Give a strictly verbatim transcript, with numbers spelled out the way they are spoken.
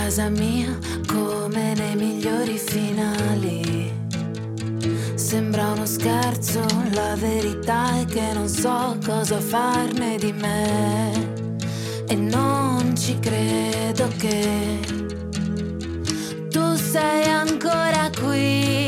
casa mia come nei migliori finali. Sembra uno scherzo, la verità è che non so cosa farne di me. E non ci credo che tu sei ancora qui.